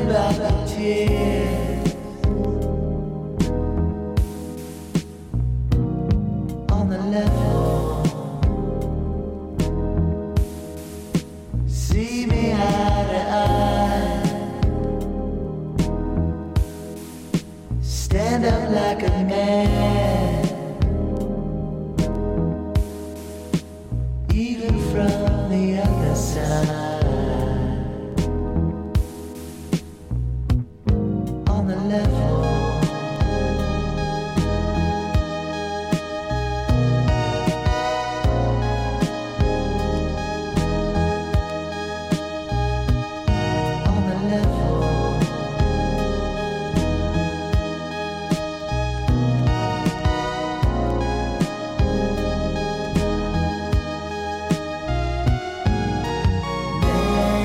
about the tears on the level. See me eye to eye. Stand up like a man, even from the other side. On the level. On the level.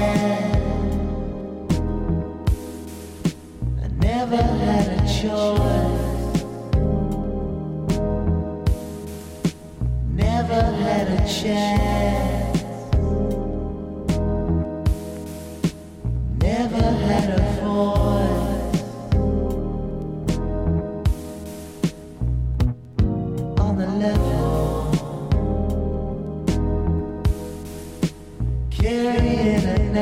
Never had a choice.